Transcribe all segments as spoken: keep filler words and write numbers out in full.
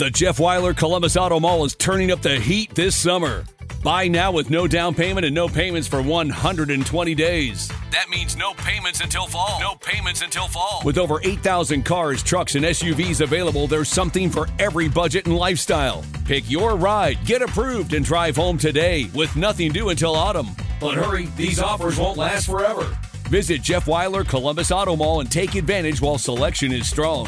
The Jeff Weiler Columbus Auto Mall is turning up the heat this summer. Buy now with no down payment and no payments for one hundred twenty days. That means no payments until fall. No payments until fall. With over eight thousand cars, trucks, and S U Vs available, there's something for every budget and lifestyle. Pick your ride, get approved, and drive home today with nothing due until autumn. But hurry, these offers won't last forever. Visit Jeff Weiler Columbus Auto Mall and take advantage while selection is strong.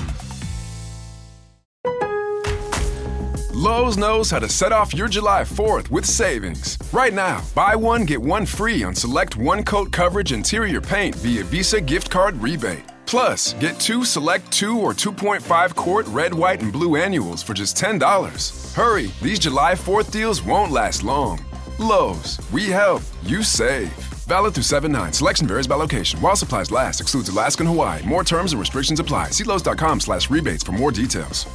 Lowe's knows how to set off your July fourth with savings. Right now, buy one, get one free on select one-coat coverage interior paint via Visa gift card rebate. Plus, get two select two or two point five quart red, white, and blue annuals for just ten dollars. Hurry, these July fourth deals won't last long. Lowe's, we help, you save. Valid through seven nine. Selection varies by location. While supplies last, excludes Alaska and Hawaii. More terms and restrictions apply. See Lowe's.com slash rebates for more details.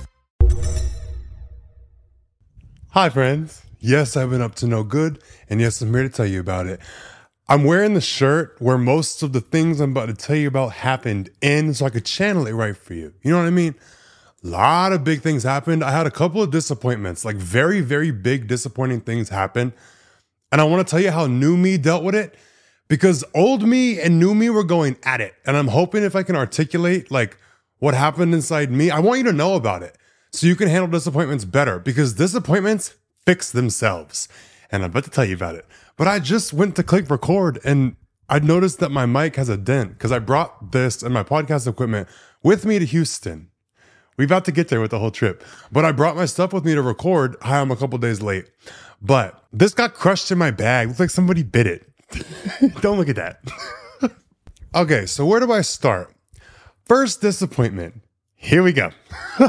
Hi, friends. Yes, I've been up to no good, and yes, I'm here to tell you about it. I'm wearing the shirt where most of the things I'm about to tell you about happened in, so I could channel it right for you. You know what I mean? A lot of big things happened. I had a couple of disappointments, like very, very big disappointing things happened. And I want to tell you how new me dealt with it, because old me and new me were going at it. And I'm hoping if I can articulate like what happened inside me, I want you to know about it, so you can handle disappointments better, because disappointments fix themselves. And I'm about to tell you about it. But I just went to click record and I noticed that my mic has a dent because I brought this and my podcast equipment with me to Houston. We're about to get there with the whole trip. But I brought my stuff with me to record. Hi, I'm a couple days late. But this got crushed in my bag. Looks like somebody bit it. Don't look at that. Okay, so where do I start? First disappointment. Here we go.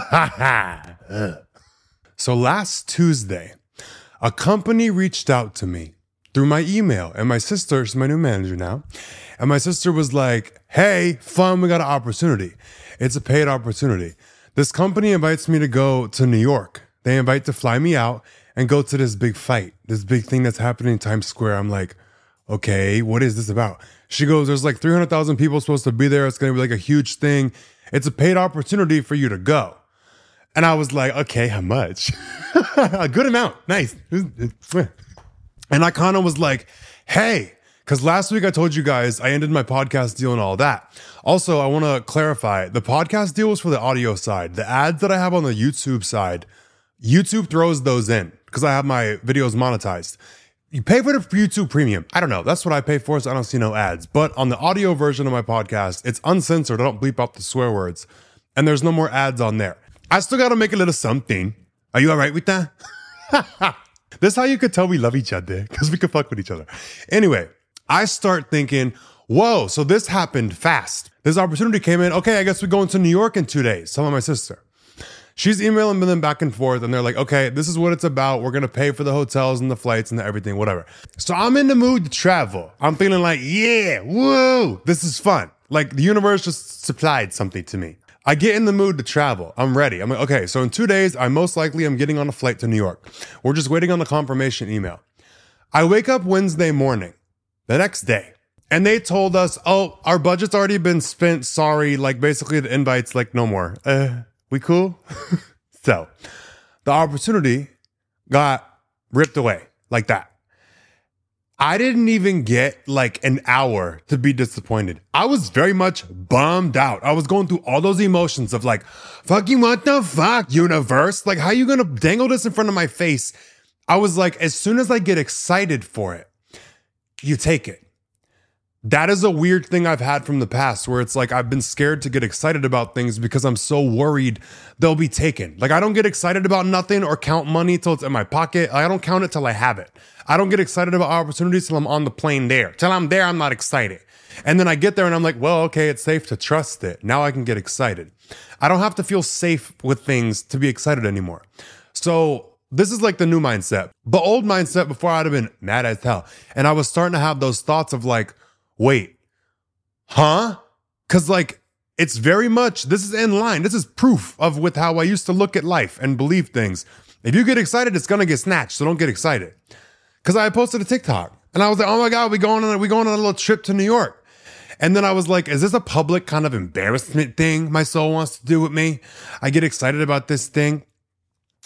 So last Tuesday, a company reached out to me through my email, and my sister, she's my new manager now, and my sister was like, hey, fun, we got an opportunity. It's a paid opportunity. This company invites me to go to New York. They invite to fly me out and go to this big fight, this big thing that's happening in Times Square. I'm like, okay, what is this about? She goes, there's like three hundred thousand people supposed to be there. It's going to be like a huge thing. It's a paid opportunity for you to go. And I was like, okay, how much? A good amount. Nice. And I kind of was like, hey, because last week I told you guys I ended my podcast deal and all that. Also, I want to clarify, the podcast deal was for the audio side. The ads that I have on the YouTube side, YouTube throws those in because I have my videos monetized. You pay for the YouTube Premium. I don't know. That's what I pay for, so I don't see no ads. But on the audio version of my podcast, it's uncensored. I don't bleep out the swear words. And there's no more ads on there. I still got to make a little something. Are you all right with that? This is how you could tell we love each other, because we could fuck with each other. Anyway, I start thinking, whoa, so this happened fast. This opportunity came in. Okay, I guess we're going to New York in two days. Telling my sister. She's emailing them back and forth, and they're like, okay, this is what it's about. We're going to pay for the hotels and the flights and the everything, whatever. So I'm in the mood to travel. I'm feeling like, yeah, whoa, this is fun. Like the universe just supplied something to me. I get in the mood to travel. I'm ready. I'm like, okay, so in two days, I most likely am getting on a flight to New York. We're just waiting on the confirmation email. I wake up Wednesday morning, the next day, and they told us, oh, our budget's already been spent. Sorry. Like basically the invite's like, no more. Uh, we cool? So the opportunity got ripped away like that. I didn't even get like an hour to be disappointed. I was very much bummed out. I was going through all those emotions of like, fucking what the fuck, universe? Like, how you gonna dangle this in front of my face? I was like, as soon as I get excited for it, you take it. That is a weird thing I've had from the past where it's like I've been scared to get excited about things because I'm so worried they'll be taken. Like I don't get excited about nothing or count money till it's in my pocket. I don't count it till I have it. I don't get excited about opportunities till I'm on the plane there. Till I'm there, I'm not excited. And then I get there and I'm like, well, okay, it's safe to trust it. Now I can get excited. I don't have to feel safe with things to be excited anymore. So this is like the new mindset. The old mindset before I'd have been mad as hell. And I was starting to have those thoughts of like, wait, huh? Because like, it's very much, this is in line. This is proof of with how I used to look at life and believe things. If you get excited, it's going to get snatched. So don't get excited. Because I posted a TikTok and I was like, oh my God, we going on, we going on a little trip to New York. And then I was like, is this a public kind of embarrassment thing my soul wants to do with me? I get excited about this thing.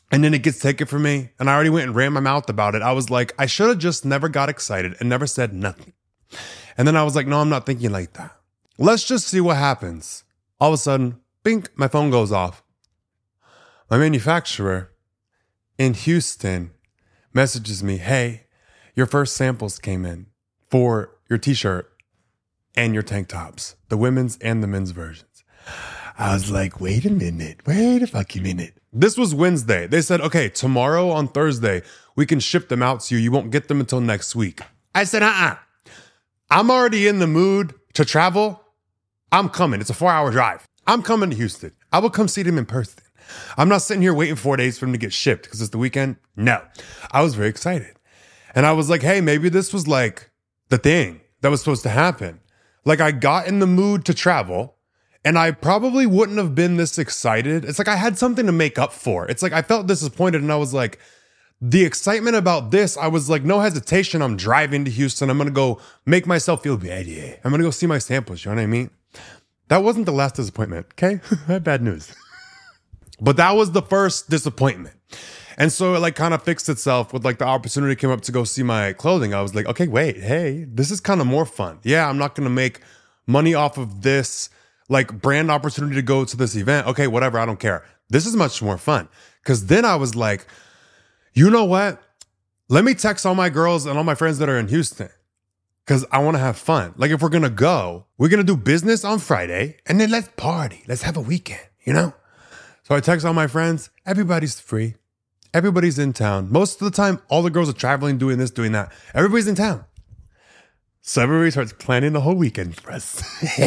and then it gets taken from me, and I already went and ran my mouth about it. I was like, I should have just never got excited and never said nothing. And then I was like, no, I'm not thinking like that. Let's just see what happens. All of a sudden, bink, my phone goes off. My manufacturer in Houston messages me, hey, your first samples came in for your t-shirt and your tank tops, the women's and the men's versions. I was like, wait a minute, wait a fucking minute. This was Wednesday. They said, okay, tomorrow on Thursday, we can ship them out to you. You won't get them until next week. I said, uh-uh. I'm already in the mood to travel. I'm coming. It's a four-hour drive. I'm coming to Houston. I will come see them in person. I'm not sitting here waiting four days for them to get shipped because it's the weekend. No. I was very excited. And I was like, hey, maybe this was like the thing that was supposed to happen. Like I got in the mood to travel and I probably wouldn't have been this excited. It's like I had something to make up for. It's like I felt disappointed and I was like, the excitement about this, I was like, no hesitation. I'm driving to Houston. I'm going to go make myself feel ready. I'm going to go see my samples. You know what I mean? That wasn't the last disappointment. Okay. I had bad news. But that was the first disappointment. And so it like kind of fixed itself with like the opportunity came up to go see my clothing. I was like, okay, wait, hey, this is kind of more fun. Yeah, I'm not going to make money off of this like brand opportunity to go to this event. Okay, whatever. I don't care. This is much more fun. Because then I was like, you know what? Let me text all my girls and all my friends that are in Houston because I want to have fun. Like if we're going to go, we're going to do business on Friday and then let's party. Let's have a weekend, you know? So I text all my friends. Everybody's free. Everybody's in town. Most of the time, all the girls are traveling, doing this, doing that. Everybody's in town. So everybody starts planning the whole weekend for us.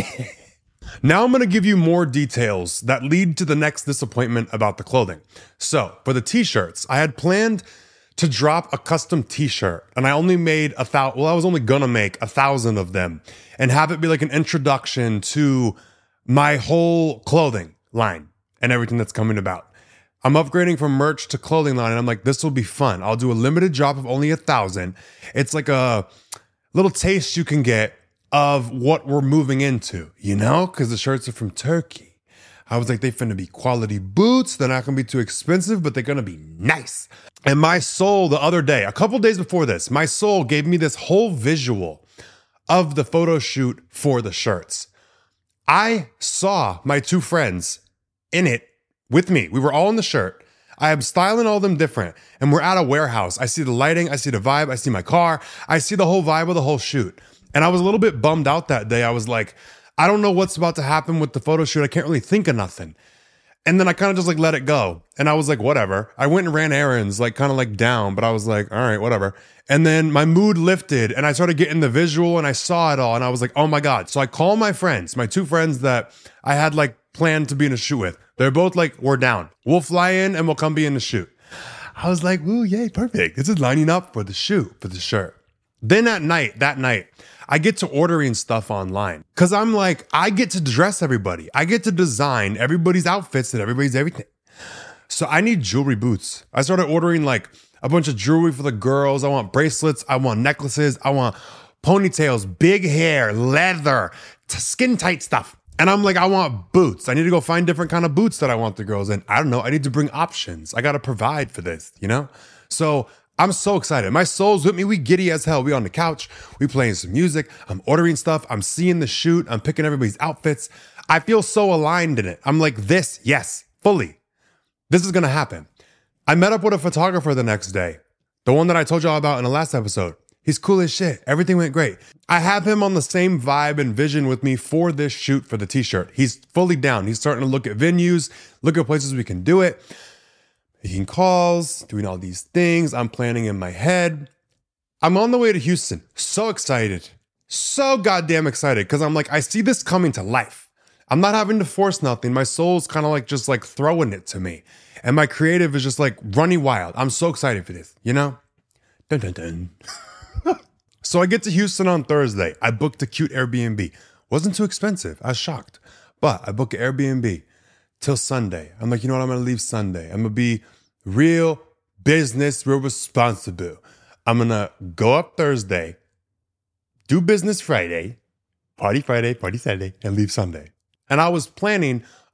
Now I'm going to give you more details that lead to the next disappointment about the clothing. So for the t-shirts, I had planned to drop a custom t-shirt and I only made a thousand. Well, I was only going to make a thousand of them and have it be like an introduction to my whole clothing line and everything that's coming about. I'm upgrading from merch to clothing line and I'm like, this will be fun. I'll do a limited drop of only a thousand. It's like a little taste you can get of what we're moving into, you know, because the shirts are from Turkey. I was like, they finna be quality boots. They're not gonna be too expensive, but they're gonna be nice. And my soul the other day, a couple days before this, my soul gave me this whole visual of the photo shoot for the shirts. I saw my two friends in it with me. We were all in the shirt. I am styling all of them different. And we're at a warehouse. I see the lighting. I see the vibe. I see my car. I see the whole vibe of the whole shoot. And I was a little bit bummed out that day. I was like, I don't know what's about to happen with the photo shoot. I can't really think of nothing. And then I kind of just like let it go. And I was like, whatever. I went and ran errands, like kind of like down, but I was like, all right, whatever. And then my mood lifted and I started getting the visual and I saw it all. And I was like, oh my God. So I called my friends, my two friends that I had like planned to be in a shoot with. They're both like, we're down. We'll fly in and we'll come be in the shoot. I was like, ooh, yay, perfect. This is lining up for the shoot, for the shirt. Then at night, that night, I get to ordering stuff online because I'm like, I get to dress everybody. I get to design everybody's outfits and everybody's everything. So I need jewelry boots. I started ordering like a bunch of jewelry for the girls. I want bracelets. I want necklaces. I want ponytails, big hair, leather, t- skin tight stuff. And I'm like, I want boots. I need to go find different kind of boots that I want the girls in. I don't know. I need to bring options. I got to provide for this, you know? So I'm so excited. My soul's with me. We giddy as hell. We on the couch. We playing some music. I'm ordering stuff. I'm seeing the shoot. I'm picking everybody's outfits. I feel so aligned in it. I'm like, this, yes, fully. This is going to happen. I met up with a photographer the next day. The one that I told y'all about in the last episode. He's cool as shit. Everything went great. I have him on the same vibe and vision with me for this shoot for the t-shirt. He's fully down. He's starting to look at venues, look at places we can do it. Making calls, doing all these things. I'm planning in my head. I'm on the way to Houston. So excited. So goddamn excited. Because I'm like, I see this coming to life. I'm not having to force nothing. My soul's kind of like just like throwing it to me. And my creative is just like running wild. I'm so excited for this, you know? Dun dun dun. So I get to Houston on Thursday. I booked a cute Airbnb. Wasn't too expensive. I was shocked. But I booked an Airbnb till Sunday. I'm like, you know what? I'm going to leave Sunday. I'm going to be real business, real responsible. I'm going to go up Thursday, do business Friday, party Friday, party Saturday, and leave Sunday. And I was planning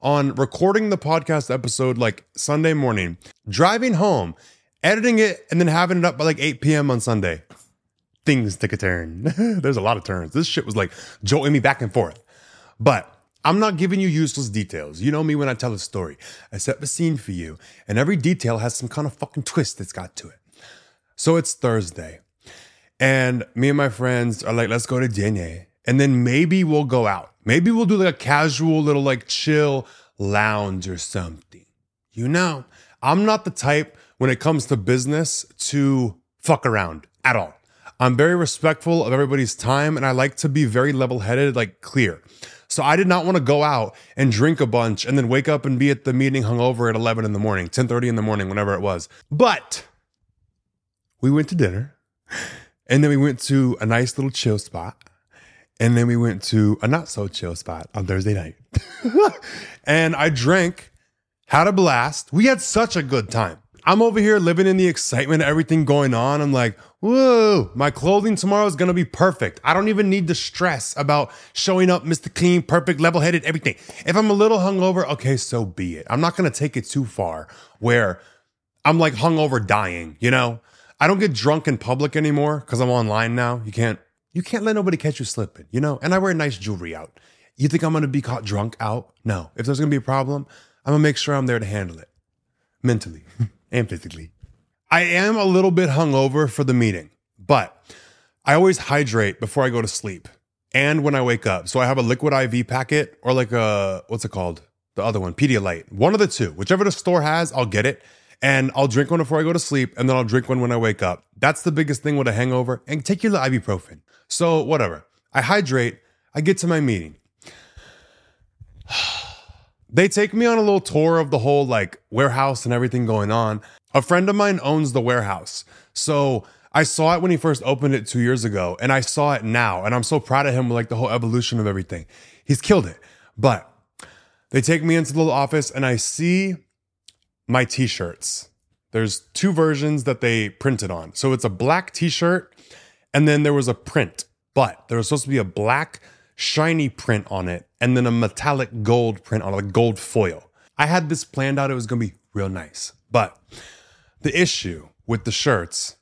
on recording the podcast episode like Sunday morning, driving home, editing it, and then having it up by like eight p.m. on Sunday. Things take a turn. There's a lot of turns. This shit was like jolting me back and forth. But I'm not giving you useless details. You know me when I tell a story. I set the scene for you, and every detail has some kind of fucking twist that's got to it. So it's Thursday, and me and my friends are like, let's go to dinner, and then maybe we'll go out. Maybe we'll do like a casual little like chill lounge or something. You know, I'm not the type when it comes to business to fuck around at all. I'm very respectful of everybody's time, and I like to be very level-headed, like clear. So I did not want to go out and drink a bunch and then wake up and be at the meeting hungover at eleven in the morning, ten thirty in the morning, whenever it was. But we went to dinner, and then we went to a nice little chill spot, and then we went to a not so chill spot on Thursday night. And I drank, had a blast. We had such a good time. I'm over here living in the excitement of everything going on. I'm like, whoa, my clothing tomorrow is going to be perfect. I don't even need to stress about showing up Mister Clean, perfect, level-headed, everything. If I'm a little hungover, okay, so be it. I'm not going to take it too far where I'm like hungover dying, you know? I don't get drunk in public anymore because I'm online now. You can't, you can't let nobody catch you slipping, you know? And I wear nice jewelry out. You think I'm going to be caught drunk out? No. If there's going to be a problem, I'm going to make sure I'm there to handle it. Mentally and physically. I am a little bit hungover for the meeting, but I always hydrate before I go to sleep and when I wake up. So I have a liquid I V packet or like a, what's it called? The other one, Pedialyte. One of the two. Whichever the store has, I'll get it. And I'll drink one before I go to sleep, and then I'll drink one when I wake up. That's the biggest thing with a hangover. And take your ibuprofen. So whatever. I hydrate. I get to my meeting. They take me on a little tour of the whole like warehouse and everything going on. A friend of mine owns the warehouse. So I saw it when he first opened it two years ago, and I saw it now. And I'm so proud of him with like the whole evolution of everything. He's killed it. But they take me into the little office, and I see my t-shirts. There's two versions that they printed on. So it's a black t-shirt, and then there was a print, but there was supposed to be a black shiny print on it, and then a metallic gold print on it, like gold foil. I had this planned out. It was going to be real nice. But the issue with the shirts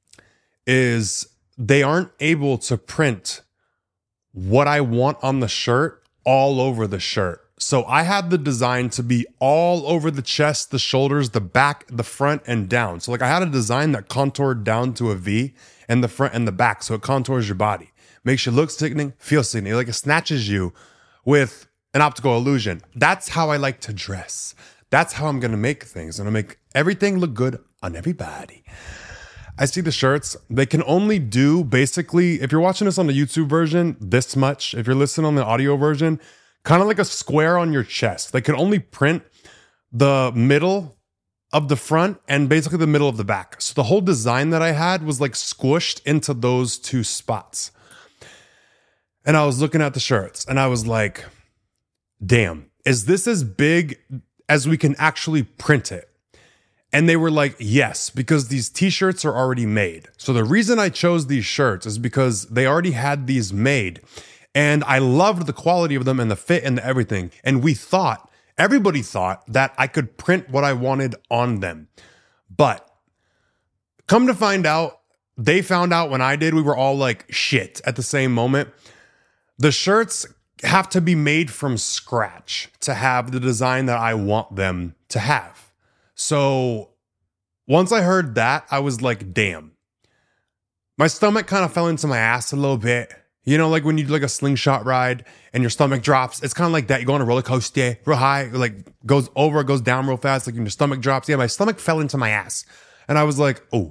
is they aren't able to print what I want on the shirt all over the shirt. So I had the design to be all over the chest, the shoulders, the back, the front, and down. So like I had a design that contoured down to a V and the front and the back. So it contours your body, makes you look sickening, feel sickening. Like it snatches you with an optical illusion. That's how I like to dress. That's how I'm going to make things. I'm going to make everything look good on everybody. I see the shirts. They can only do basically, if you're watching this on the YouTube version, this much. If you're listening on the audio version, kind of like a square on your chest. They can only print the middle of the front and basically the middle of the back. So the whole design that I had was like squished into those two spots. And I was looking at the shirts and I was like, damn, is this as big as we can actually print it? And they were like, yes, because these t-shirts are already made. So the reason I chose these shirts is because they already had these made. And I loved the quality of them and the fit and the everything. And we thought, everybody thought that I could print what I wanted on them. But come to find out, they found out when I did, we were all like shit at the same moment. The shirts have to be made from scratch to have the design that I want them to have. So once I heard that, I was like, damn. My stomach kind of fell into my ass a little bit. You know, like when you do like a slingshot ride and your stomach drops, it's kind of like that. You go on a roller coaster real high, like goes over, goes down real fast, like when your stomach drops. Yeah, my stomach fell into my ass. And I was like, oh.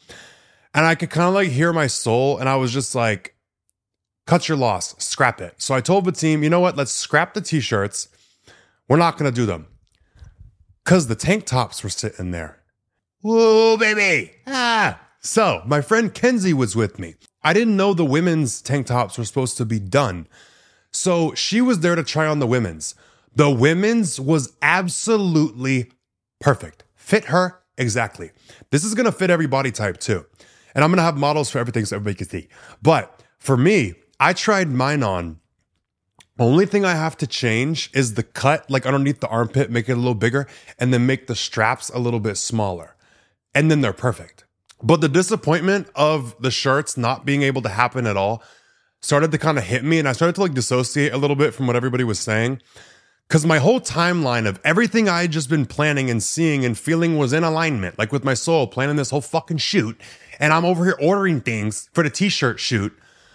And I could kind of like hear my soul. And I was just like, cut your loss, scrap it. So I told the team, you know what? Let's scrap the t-shirts. We're not going to do them. Because the tank tops were sitting there. Whoa, baby. Ah. So my friend Kenzie was with me. I didn't know the women's tank tops were supposed to be done. So she was there to try on the women's. The women's was absolutely perfect. Fit her exactly. This is going to fit every body type too. And I'm going to have models for everything so everybody can see. But for me, I tried mine on Only thing I have to change is the cut, like underneath the armpit, make it a little bigger, and then make the straps a little bit smaller. And then they're perfect. But the disappointment of the shirts not being able to happen at all started to kind of hit me, and I started to like dissociate a little bit from what everybody was saying. Because my whole timeline of everything I had just been planning and seeing and feeling was in alignment, like with my soul, planning this whole fucking shoot. And I'm over here ordering things for the t-shirt shoot.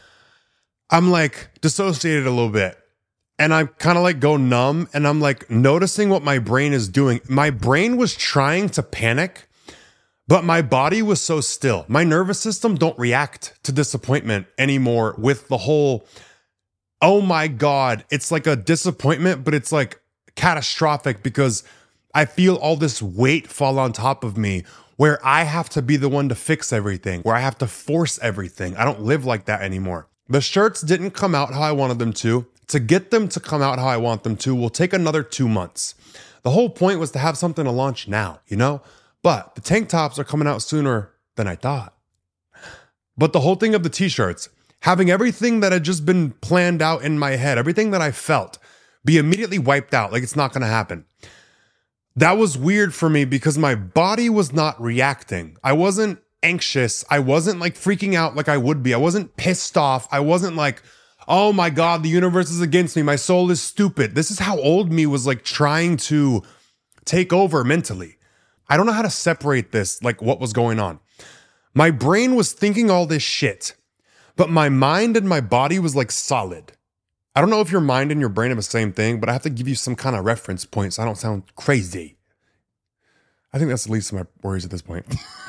I'm like dissociated a little bit. And I kind of like go numb, and I'm like noticing what my brain is doing. My brain was trying to panic, but my body was so still. My nervous system don't react to disappointment anymore with the whole, oh my God, it's like a disappointment, but it's like catastrophic because I feel all this weight fall on top of me where I have to be the one to fix everything, where I have to force everything. I don't live like that anymore. The shirts didn't come out how I wanted them to. To get them to come out how I want them to will take another two months. The whole point was to have something to launch now, you know? But the tank tops are coming out sooner than I thought. But the whole thing of the t-shirts, having everything that had just been planned out in my head, everything that I felt, be immediately wiped out, like it's not going to happen. That was weird for me because my body was not reacting. I wasn't anxious. I wasn't like freaking out like I would be. I wasn't pissed off. I wasn't like, oh my God, the universe is against me. My soul is stupid. This is how old me was like trying to take over mentally. I don't know how to separate this, like what was going on. My brain was thinking all this shit, but my mind and my body was like solid. I don't know if your mind and your brain are the same thing, but I have to give you some kind of reference point so I don't sound crazy. I think that's the least of my worries at this point.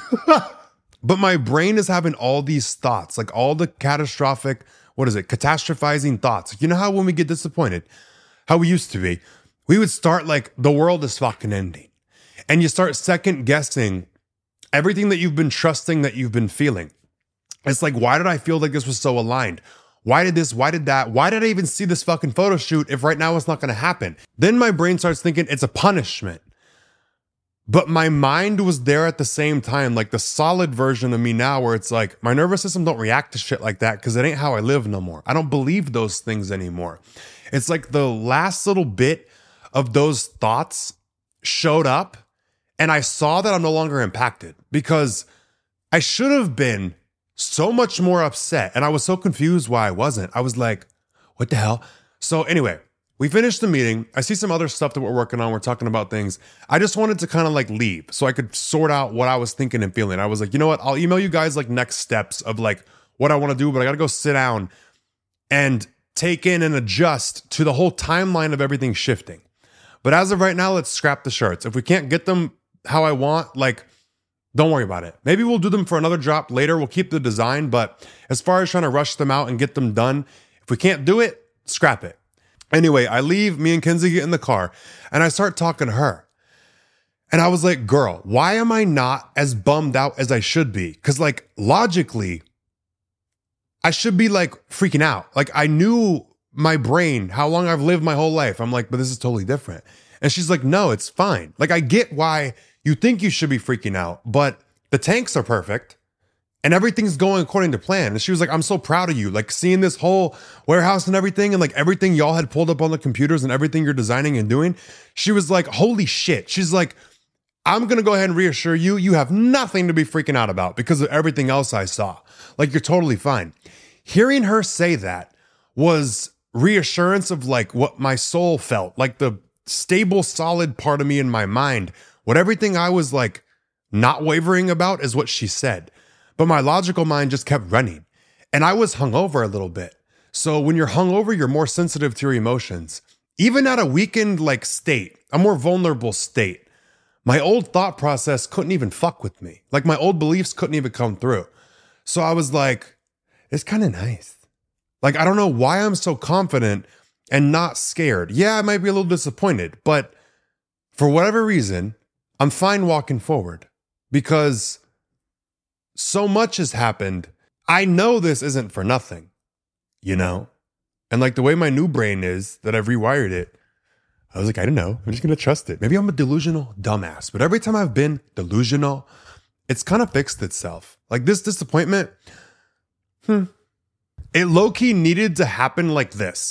But my brain is having all these thoughts, like all the catastrophic, what is it, catastrophizing thoughts. You know how when we get disappointed, how we used to be, we would start like, the world is fucking ending. And you start second guessing everything that you've been trusting, that you've been feeling. It's like, why did I feel like this was so aligned? Why did this? Why did that? Why did I even see this fucking photo shoot if right now it's not going to happen? Then my brain starts thinking it's a punishment. But my mind was there at the same time, like the solid version of me now where it's like, my nervous system don't react to shit like that because it ain't how I live no more. I don't believe those things anymore. It's like the last little bit of those thoughts showed up and I saw that I'm no longer impacted because I should have been so much more upset. And I was so confused why I wasn't. I was like, what the hell? So anyway, we finished the meeting. I see some other stuff that we're working on. We're talking about things. I just wanted to kind of like leave so I could sort out what I was thinking and feeling. I was like, you know what? I'll email you guys like next steps of like what I want to do, but I got to go sit down and take in and adjust to the whole timeline of everything shifting. But as of right now, let's scrap the shirts. If we can't get them how I want, like, don't worry about it. Maybe we'll do them for another drop later. We'll keep the design. But as far as trying to rush them out and get them done, if we can't do it, scrap it. Anyway, I leave, me and Kenzie get in the car and I start talking to her. And I was like, girl, why am I not as bummed out as I should be? Because like logically, I should be like freaking out. Like I knew my brain, how long I've lived my whole life. I'm like, but this is totally different. And she's like, no, it's fine. Like I get why you think you should be freaking out, but the tanks are perfect. And everything's going according to plan. And she was like, I'm so proud of you. Like seeing this whole warehouse and everything and like everything y'all had pulled up on the computers and everything you're designing and doing. She was like, holy shit. She's like, I'm going to go ahead and reassure you, you have nothing to be freaking out about because of everything else I saw. Like you're totally fine. Hearing her say that was reassurance of like what my soul felt, like the stable, solid part of me in my mind. What everything I was like not wavering about is what she said. But my logical mind just kept running. And I was hungover a little bit. So when you're hungover, you're more sensitive to your emotions. Even at a weakened like state, a more vulnerable state, my old thought process couldn't even fuck with me. Like my old beliefs couldn't even come through. So I was like, it's kind of nice. Like, I don't know why I'm so confident and not scared. Yeah, I might be a little disappointed, but for whatever reason, I'm fine walking forward because so much has happened. I know this isn't for nothing, you know? And like the way my new brain is that I've rewired it, I was like, I don't know. I'm just going to trust it. Maybe I'm a delusional dumbass, but every time I've been delusional, it's kind of fixed itself. Like this disappointment, hmm, it low-key needed to happen like this.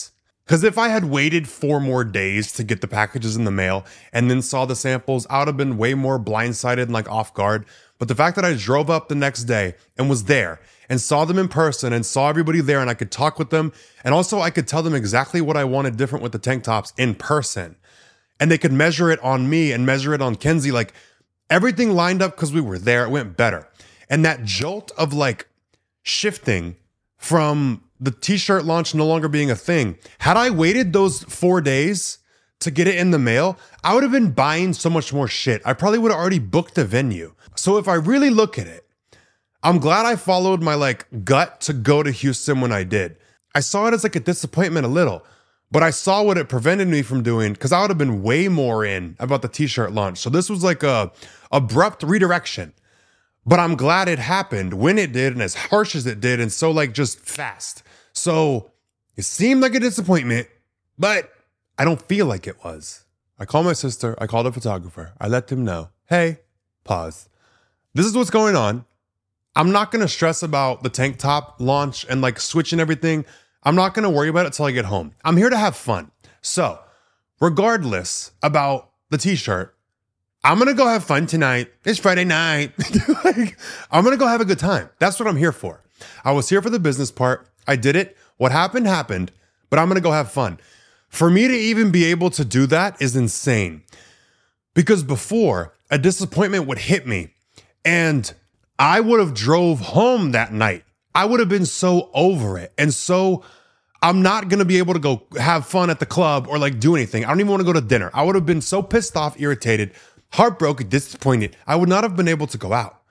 Because if I had waited four more days to get the packages in the mail and then saw the samples, I would have been way more blindsided and like off guard. But the fact that I drove up the next day and was there and saw them in person and saw everybody there and I could talk with them. And also I could tell them exactly what I wanted different with the tank tops in person. And they could measure it on me and measure it on Kenzie. Like everything lined up because we were there. It went better. And that jolt of like shifting from the t-shirt launch no longer being a thing. Had I waited those four days to get it in the mail, I would have been buying so much more shit. I probably would have already booked a venue. So if I really look at it, I'm glad I followed my like gut to go to Houston when I did. I saw it as like a disappointment a little, but I saw what it prevented me from doing because I would have been way more in about the t-shirt launch. So this was like a abrupt redirection. But I'm glad it happened when it did and as harsh as it did and so like just fast. So it seemed like a disappointment, but I don't feel like it was. I called my sister. I called a photographer. I let them know, hey, pause. This is what's going on. I'm not going to stress about the tank top launch and like switching everything. I'm not going to worry about it till I get home. I'm here to have fun. So regardless about the t-shirt, I'm going to go have fun tonight. It's Friday night. Like, I'm going to go have a good time. That's what I'm here for. I was here for the business part. I did it. What happened, happened, but I'm going to go have fun. For me to even be able to do that is insane because before a disappointment would hit me and I would have drove home that night. I would have been so over it. And so I'm not going to be able to go have fun at the club or like do anything. I don't even want to go to dinner. I would have been so pissed off, irritated, heartbroken, disappointed. I would not have been able to go out.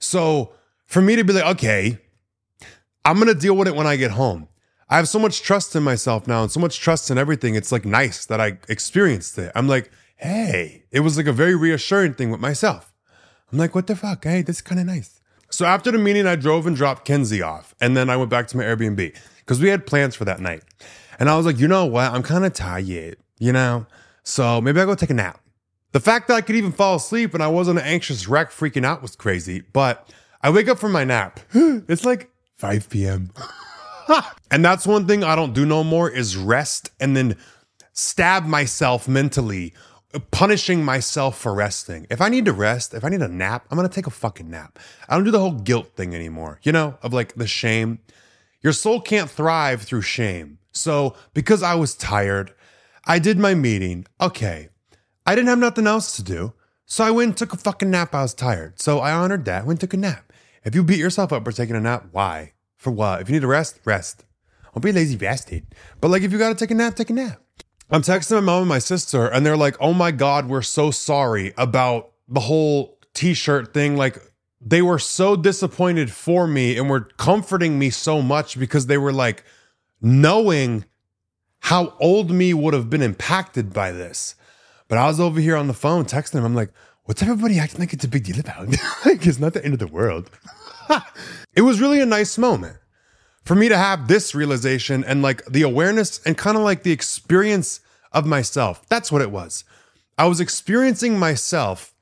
So for me to be like, okay, I'm going to deal with it when I get home. I have so much trust in myself now and so much trust in everything. It's like nice that I experienced it. I'm like, hey, it was like a very reassuring thing with myself. I'm like, what the fuck? Hey, this is kind of nice. So after the meeting, I drove and dropped Kenzie off. And then I went back to my Airbnb because we had plans for that night. And I was like, you know what? I'm kind of tired, you know? So maybe I'll go take a nap. The fact that I could even fall asleep and I wasn't an anxious wreck freaking out was crazy. But I wake up from my nap. It's like five p.m. And that's one thing I don't do no more is rest and then stab myself mentally, punishing myself for resting. If I need to rest, if I need a nap, I'm going to take a fucking nap. I don't do the whole guilt thing anymore, you know, of like the shame. Your soul can't thrive through shame. So because I was tired, I did my meeting. Okay. I didn't have nothing else to do. So I went and took a fucking nap. I was tired. So I honored that. Went and took a nap. If you beat yourself up for taking a nap, why? For what? If you need to rest, rest. Don't be lazy bastard. But like if you got to take a nap, take a nap. I'm texting my mom and my sister and they're like, oh my God, we're so sorry about the whole t-shirt thing. Like they were so disappointed for me and were comforting me so much because they were like knowing how old me would have been impacted by this. But I was over here on the phone texting them. I'm like, what's everybody acting like it's a big deal about? Like it's not the end of the world. It was really a nice moment for me to have this realization and like the awareness and kind of like the experience of myself. That's what it was. I was experiencing myself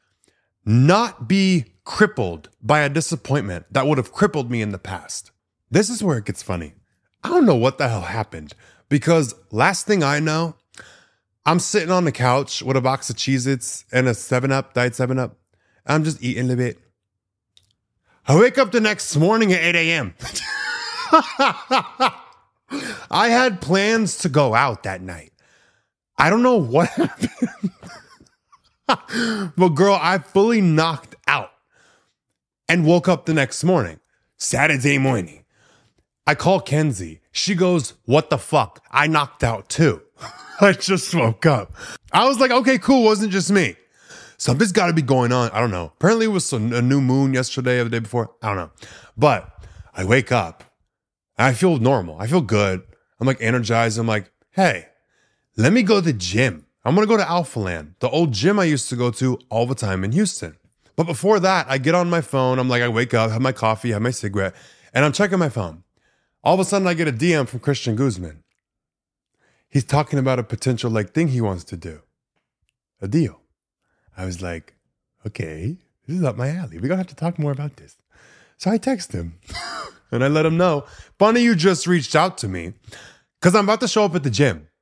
not be crippled by a disappointment that would have crippled me in the past. This is where it gets funny. I don't know what the hell happened because last thing I know, I'm sitting on the couch with a box of Cheez-Its and a seven up, Diet seven up. I'm just eating a bit. I wake up the next morning at eight a.m. I had plans to go out that night. I don't know what happened. But girl, I fully knocked out and woke up the next morning, Saturday morning. I call Kenzie. She goes, what the fuck? I knocked out too. I just woke up. I was like, okay, cool. It wasn't just me. Something's got to be going on. I don't know. Apparently it was a new moon yesterday or the day before. I don't know. But I wake up and I feel normal. I feel good. I'm like energized. I'm like, hey, let me go to the gym. I'm going to go to Alpha Land, the old gym I used to go to all the time in Houston. But before that, I get on my phone. I'm like, I wake up, have my coffee, have my cigarette, and I'm checking my phone. All of a sudden I get a D M from Christian Guzman. He's talking about a potential like thing he wants to do. A deal. I was like, okay, this is up my alley. We're going to have to talk more about this. So I text him and I let him know, funny you just reached out to me because I'm about to show up at the gym.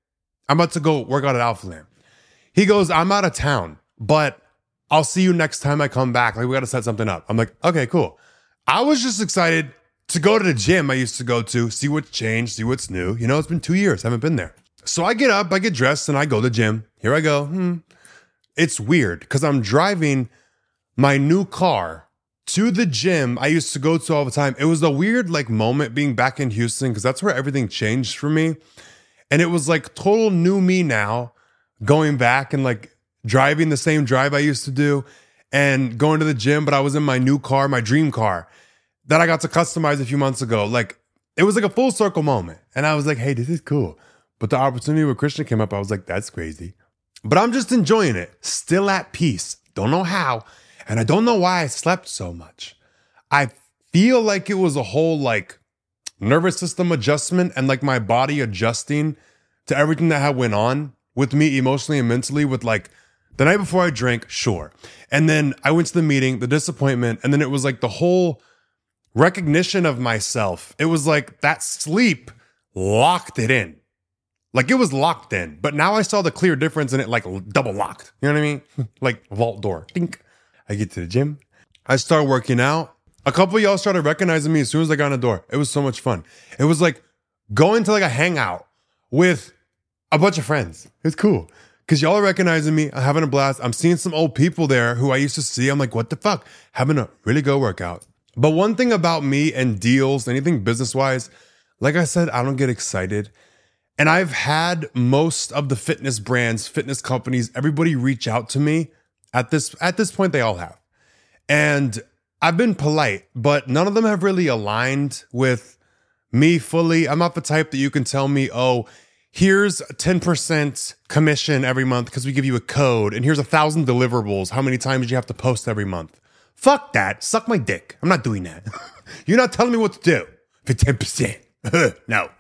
I'm about to go work out at Alpha Land. He goes, I'm out of town, but I'll see you next time I come back. Like, we got to set something up. I'm like, okay, cool. I was just excited to go to the gym I used to go to, see what's changed, see what's new. You know, it's been two years. I haven't been there. So I get up, I get dressed, and I go to the gym. Here I go. Hmm. It's weird because I'm driving my new car to the gym I used to go to all the time. It was a weird like moment being back in Houston because that's where everything changed for me. And it was like total new me now, going back and like driving the same drive I used to do and going to the gym, but I was in my new car, my dream car that I got to customize a few months ago. Like, it was like a full circle moment. And I was like, hey, this is cool. But the opportunity with Christian came up. I was like, that's crazy. But I'm just enjoying it. Still at peace. Don't know how. And I don't know why I slept so much. I feel like it was a whole like nervous system adjustment and like my body adjusting to everything that had went on with me emotionally and mentally with like the night before I drank, sure. And then I went to the meeting, the disappointment, and then it was like the whole recognition of myself. It was like that sleep locked it in. Like it was locked in. But now I saw the clear difference in it like double locked. You know what I mean? Like vault door. Think. I get to the gym. I start working out. A couple of y'all started recognizing me as soon as I got in the door. It was so much fun. It was like going to like a hangout with a bunch of friends. It's cool. Because y'all are recognizing me. I'm having a blast. I'm seeing some old people there who I used to see. I'm like, what the fuck? Having a really good workout. But one thing about me and deals, anything business-wise, like I said, I don't get excited. And I've had most of the fitness brands, fitness companies, everybody reach out to me. At this at this point, they all have. And I've been polite, but none of them have really aligned with me fully. I'm not the type that you can tell me, oh, here's ten percent commission every month because we give you a code, and here's a thousand deliverables. How many times you have to post every month? Fuck that. Suck my dick. I'm not doing that. You're not telling me what to do for ten percent. No.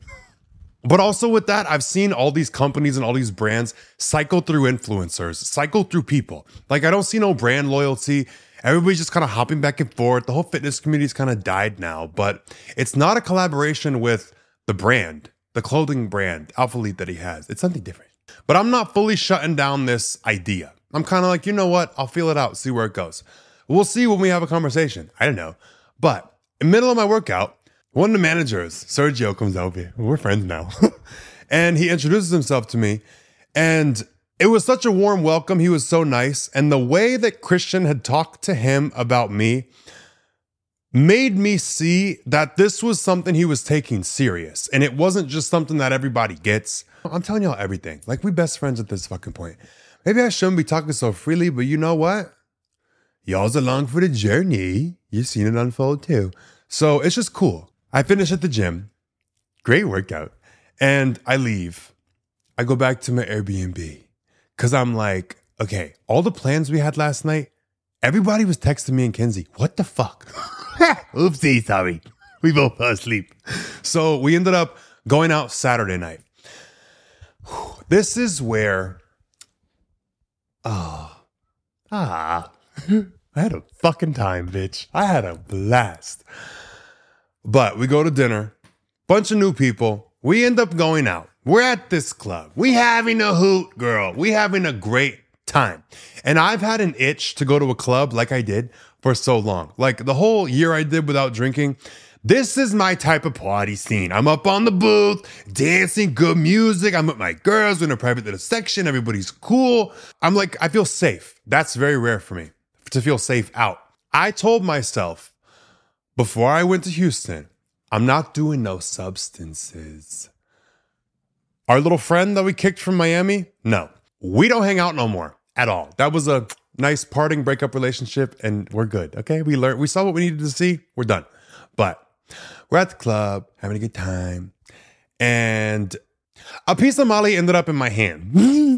But also with that, I've seen all these companies and all these brands cycle through influencers, cycle through people. Like, I don't see no brand loyalty. Everybody's just kind of hopping back and forth. The whole fitness community's kind of died now, but it's not a collaboration with the brand, the clothing brand, Alpha Elite that he has. It's something different. But I'm not fully shutting down this idea. I'm kind of like, you know what? I'll feel it out, see where it goes. We'll see when we have a conversation. I don't know. But in the middle of my workout, one of the managers, Sergio, comes over. We're friends now. And he introduces himself to me. And it was such a warm welcome. He was so nice. And the way that Christian had talked to him about me made me see that this was something he was taking serious. And it wasn't just something that everybody gets. I'm telling y'all everything. Like, we best friends at this fucking point. Maybe I shouldn't be talking so freely, but you know what? Y'all's along for the journey. You've seen it unfold too. So it's just cool. I finish at the gym. Great workout. And I leave. I go back to my Airbnb. Because I'm like, okay, all the plans we had last night, everybody was texting me and Kenzie. What the fuck? Oopsie, sorry. We both fell asleep. So we ended up going out Saturday night. This is where, oh, ah, I had a fucking time, bitch. I had a blast. But we go to dinner, bunch of new people. We end up going out. We're at this club. We having a hoot, girl. We having a great time. And I've had an itch to go to a club like I did for so long. Like the whole year I did without drinking. This is my type of party scene. I'm up on the booth, dancing, good music. I'm with my girls in a private little section. Everybody's cool. I'm like, I feel safe. That's very rare for me to feel safe out. I told myself before I went to Houston, I'm not doing no substances. Our little friend that we kicked from Miami, no, we don't hang out no more at all. That was a nice parting breakup relationship and we're good. Okay. We learned, we saw what we needed to see. We're done. But we're at the club having a good time. And a piece of Molly ended up in my hand.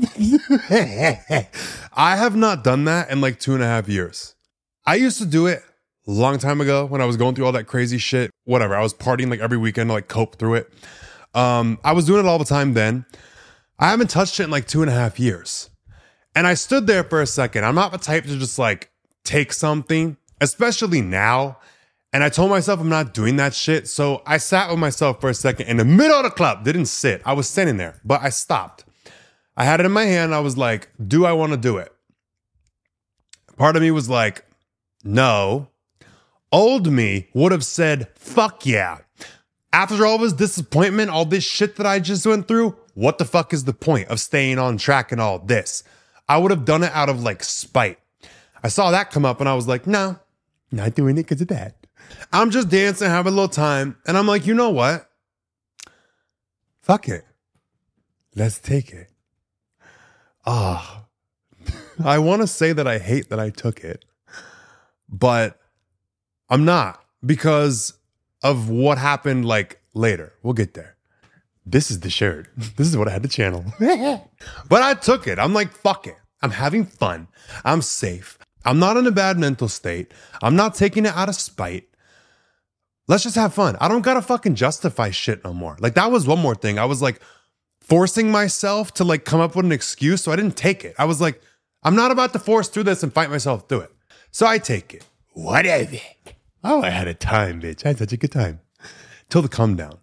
I have not done that in like two and a half years. I used to do it a long time ago when I was going through all that crazy shit. Whatever. I was partying like every weekend to like cope through it. Um, I was doing it all the time then. I haven't touched it in like two and a half years. And I stood there for a second. I'm not the type to just like take something, especially now, And I told myself I'm not doing that shit. So I sat with myself for a second in the middle of the club. Didn't sit. I was standing there, but I stopped. I had it in my hand. I was like, do I want to do it? Part of me was like, no. Old me would have said, fuck yeah. After all this disappointment, all this shit that I just went through, what the fuck is the point of staying on track and all this? I would have done it out of like spite. I saw that come up and I was like, no, not doing it because of that. I'm just dancing, having a little time. And I'm like, you know what? Fuck it. Let's take it. Ah, oh, I want to say that I hate that I took it, but I'm not, because of what happened like later. We'll get there. This is the shirt. This is what I had to channel. But I took it. I'm like, fuck it. I'm having fun. I'm safe. I'm not in a bad mental state. I'm not taking it out of spite. Let's just have fun. I don't gotta fucking justify shit no more. Like, that was one more thing. I was like forcing myself to like come up with an excuse, so I didn't take it. I was like, I'm not about to force through this and fight myself through it. So I take it. Whatever. Oh, I had a time, bitch. I had such a good time. Till the come down.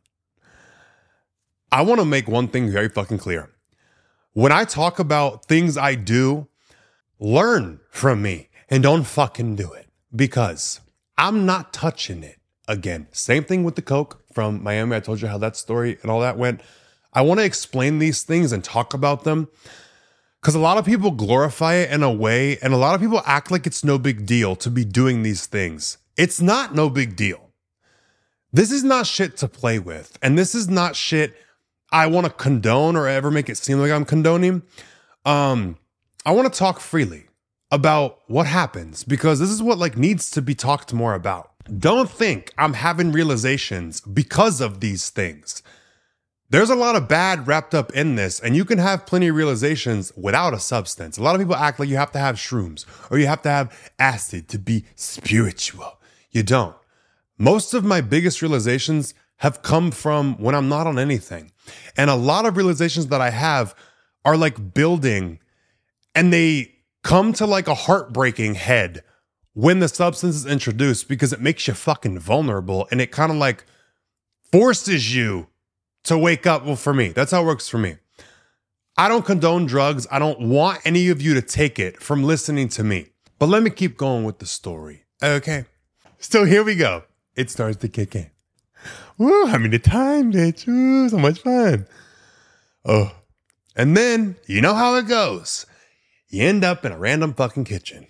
I want to make one thing very fucking clear. When I talk about things I do, learn from me and don't fucking do it, because I'm not touching it again. Same thing with the Coke from Miami. I told you how that story and all that went. I want to explain these things and talk about them, because a lot of people glorify it in a way, and a lot of people act like it's no big deal to be doing these things. It's not no big deal. This is not shit to play with. And this is not shit I want to condone or ever make it seem like I'm condoning. Um, I want to talk freely about what happens, because this is what like needs to be talked more about. Don't think I'm having realizations because of these things. There's a lot of bad wrapped up in this, and you can have plenty of realizations without a substance. A lot of people act like you have to have shrooms or you have to have acid to be spiritual. You don't. Most of my biggest realizations have come from when I'm not on anything. And a lot of realizations that I have are like building, and they come to like a heartbreaking head when the substance is introduced, because it makes you fucking vulnerable and it kind of like forces you to wake up. Well, for me, that's how it works for me. I don't condone drugs. I don't want any of you to take it from listening to me. But let me keep going with the story. Okay. So here we go. It starts to kick in. Woo, having the time, bitch. Ooh, so much fun. Oh. And then, you know how it goes. You end up in a random fucking kitchen.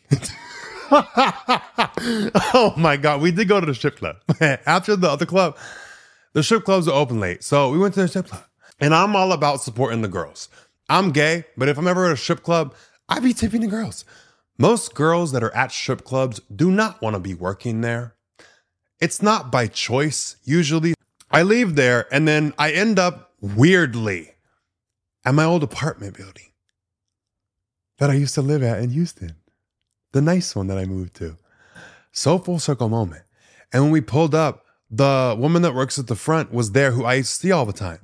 Oh my God. We did go to the strip club. After the other club, the strip clubs are open late. So we went to the strip club. And I'm all about supporting the girls. I'm gay, but if I'm ever at a strip club, I be tipping the girls. Most girls that are at strip clubs do not want to be working there. It's not by choice, usually. I leave there and then I end up weirdly at my old apartment building that I used to live at in Houston. The nice one that I moved to. So full circle moment. And when we pulled up, the woman that works at the front was there, who I used to see all the time.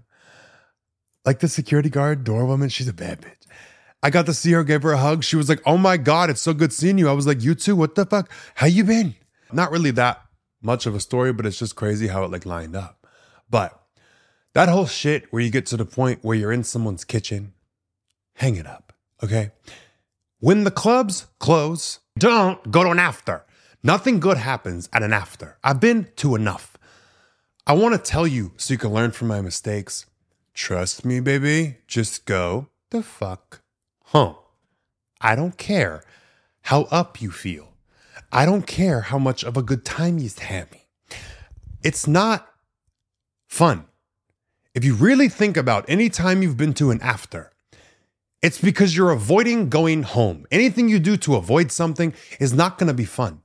Like the security guard, door woman, she's a bad bitch. I got to see her, gave her a hug. She was like, oh my God, it's so good seeing you. I was like, you too, what the fuck? How you been? Not really that much of a story, but it's just crazy how it like lined up. But that whole shit where you get to the point where you're in someone's kitchen, hang it up, okay? When the clubs close, don't go to an after. Nothing good happens at an after. I've been to enough. I want to tell you so you can learn from my mistakes. Trust me, baby. Just go the fuck home. I don't care how up you feel. I don't care how much of a good time you're having. It's not fun. If you really think about any time you've been to an after, it's because you're avoiding going home. Anything you do to avoid something is not going to be fun.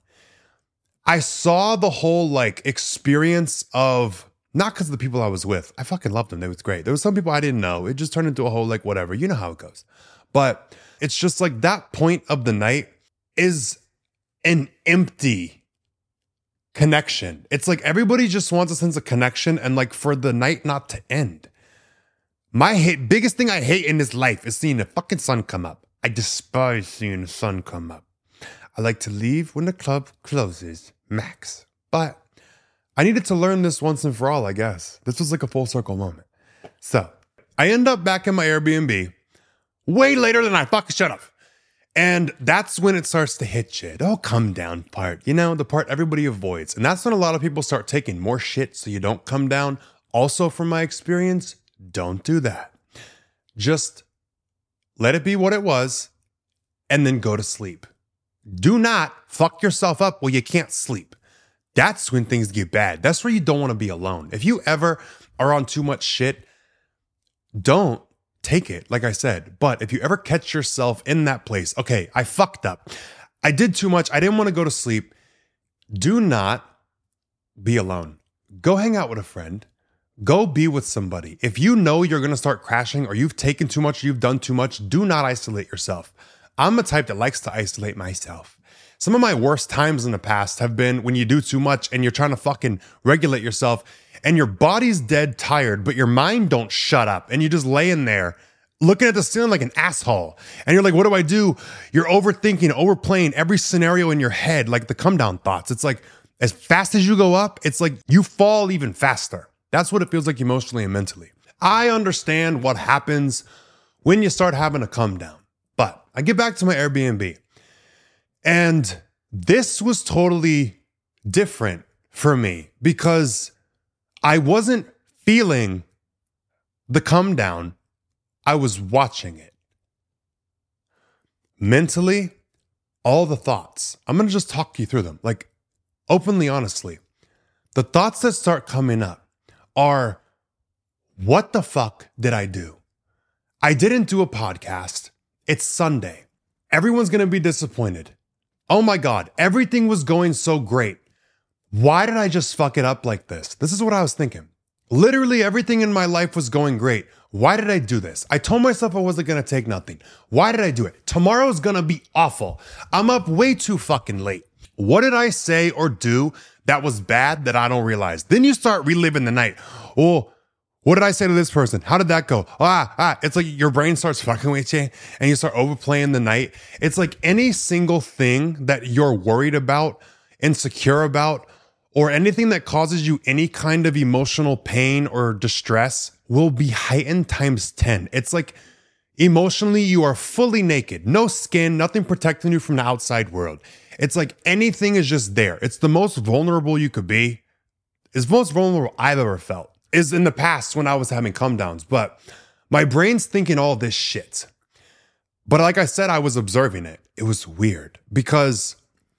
I saw the whole like experience of, not because of the people I was with. I fucking loved them. They was great. There was some people I didn't know. It just turned into a whole like whatever. You know how it goes. But it's just like that point of the night is an empty connection. It's like everybody just wants a sense of connection and like for the night not to end. My hate, biggest thing I hate in this life is seeing the fucking sun come up. I despise seeing the sun come up. I like to leave when the club closes, max. But I needed to learn this once and for all, I guess. This was like a full circle moment. So I end up back in my Airbnb way later than I fucking should have. And that's when it starts to hit you. Oh, come down part, you know, the part everybody avoids. And that's when a lot of people start taking more shit so you don't come down. Also, from my experience, don't do that. Just let it be what it was and then go to sleep. Do not fuck yourself up while you can't sleep. That's when things get bad. That's where you don't want to be alone. If you ever are on too much shit, don't take it, like I said. But if you ever catch yourself in that place, okay, I fucked up. I did too much. I didn't want to go to sleep. Do not be alone. Go hang out with a friend. Go be with somebody. If you know you're going to start crashing or you've taken too much, you've done too much, do not isolate yourself. I'm the type that likes to isolate myself. Some of my worst times in the past have been when you do too much and you're trying to fucking regulate yourself and your body's dead tired, but your mind don't shut up. And you're just laying there looking at the ceiling like an asshole. And you're like, what do I do? You're overthinking, overplaying every scenario in your head, like the come down thoughts. It's like as fast as you go up, it's like you fall even faster. That's what it feels like emotionally and mentally. I understand what happens when you start having a come down. But I get back to my Airbnb. And this was totally different for me because I wasn't feeling the come down. I was watching it. Mentally, all the thoughts. I'm going to just talk you through them, like openly, honestly. The thoughts that start coming up are, what the fuck did I do? I didn't do a podcast. It's Sunday. Everyone's going to be disappointed. Oh my God, everything was going so great. Why did I just fuck it up like this? This is what I was thinking. Literally everything in my life was going great. Why did I do this? I told myself I wasn't going to take nothing. Why did I do it? Tomorrow's going to be awful. I'm up way too fucking late. What did I say or do that was bad that I don't realize? Then you start reliving the night. Oh, what did I say to this person? How did that go? Ah, ah. It's like your brain starts fucking with you and you start overplaying the night. It's like any single thing that you're worried about, insecure about, or anything that causes you any kind of emotional pain or distress will be heightened times ten. It's like emotionally you are fully naked, no skin, nothing protecting you from the outside world. It's like anything is just there. It's the most vulnerable you could be. It's the most vulnerable I've ever felt. Is in the past when I was having come downs, but my brain's thinking all this shit. But like I said, I was observing it. It was weird because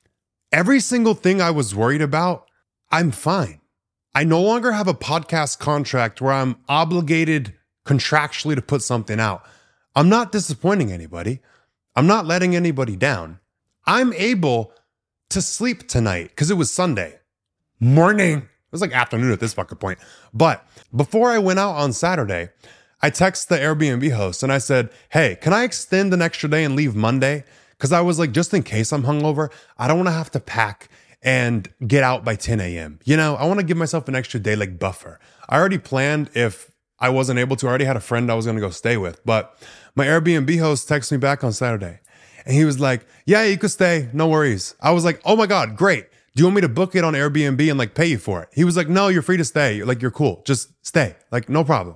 every single thing I was worried about, I'm fine. I no longer have a podcast contract where I'm obligated contractually to put something out. I'm not disappointing anybody. I'm not letting anybody down. I'm able to sleep tonight because it was Sunday morning. It was like afternoon at this fucking point. But before I went out on Saturday, I texted the Airbnb host and I said, hey, can I extend an extra day and leave Monday? Because I was like, just in case I'm hungover, I don't want to have to pack and get out by ten a.m. You know, I want to give myself an extra day like buffer. I already planned if I wasn't able to. I already had a friend I was going to go stay with. But my Airbnb host texted me back on Saturday. And he was like, yeah, you could stay. No worries. I was like, oh my God, great. Do you want me to book it on Airbnb and like pay you for it? He was like, no, you're free to stay. Like, you're cool. Just stay. Like, no problem.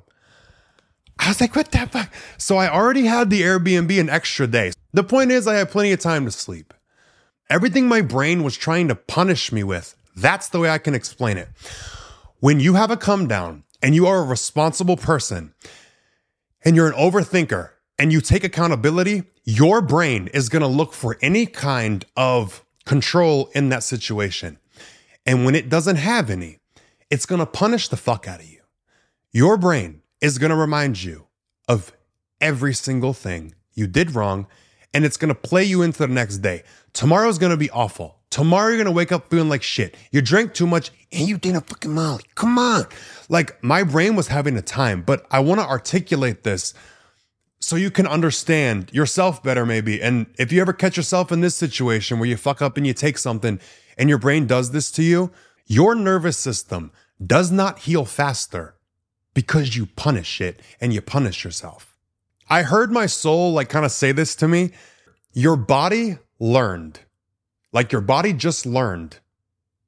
I was like, what the fuck? So I already had the Airbnb an extra day. The point is I had plenty of time to sleep. Everything my brain was trying to punish me with, that's the way I can explain it. When you have a come down and you are a responsible person and you're an overthinker and you take accountability, your brain is going to look for any kind of control in that situation. And when it doesn't have any, it's going to punish the fuck out of you. Your brain is going to remind you of every single thing you did wrong, and it's going to play you into the next day. Tomorrow's going to be awful. Tomorrow you're going to wake up feeling like shit. You drank too much and you did a fucking Molly. Come on. Like, my brain was having a time, but I want to articulate this so you can understand yourself better maybe. And if you ever catch yourself in this situation where you fuck up and you take something and your brain does this to you, your nervous system does not heal faster because you punish it and you punish yourself. I heard my soul like kind of say this to me. Your body learned, like your body just learned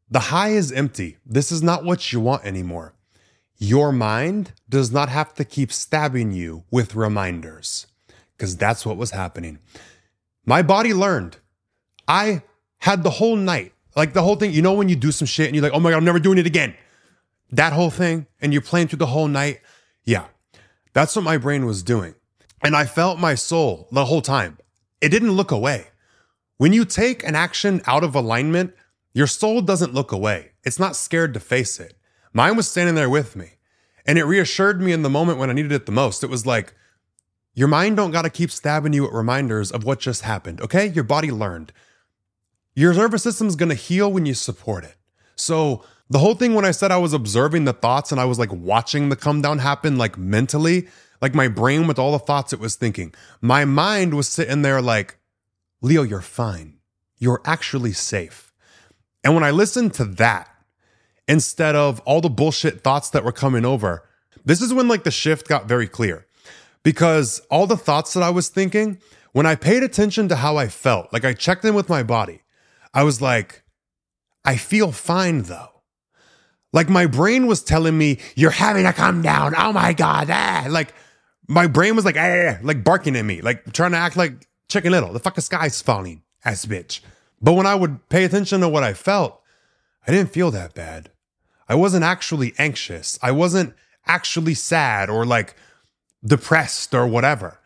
The high is empty. This is not what you want anymore. Your mind does not have to keep stabbing you with reminders, because that's what was happening. My body learned. I had the whole night, like the whole thing, you know, when you do some shit and you're like, oh my God, I'm never doing it again. That whole thing, and you're playing through the whole night. Yeah, that's what my brain was doing. And I felt my soul the whole time. It didn't look away. When you take an action out of alignment, your soul doesn't look away. It's not scared to face it. Mine was standing there with me. And it reassured me in the moment when I needed it the most. It was like, your mind don't got to keep stabbing you with reminders of what just happened, okay? Your body learned. Your nervous system's going to heal when you support it. So the whole thing when I said I was observing the thoughts and I was like watching the come down happen, like mentally, like my brain with all the thoughts it was thinking, my mind was sitting there like, Leo, you're fine. You're actually safe. And when I listened to that, instead of all the bullshit thoughts that were coming over, this is when like the shift got very clear. Because all the thoughts that I was thinking, when I paid attention to how I felt, like I checked in with my body, I was like, I feel fine though. Like my brain was telling me, you're having a come down. Oh my God. Ah. Like my brain was like, ah, like barking at me, like trying to act like Chicken Little. The fucking sky's falling, ass bitch. But when I would pay attention to what I felt, I didn't feel that bad. I wasn't actually anxious. I wasn't actually sad or like depressed or whatever.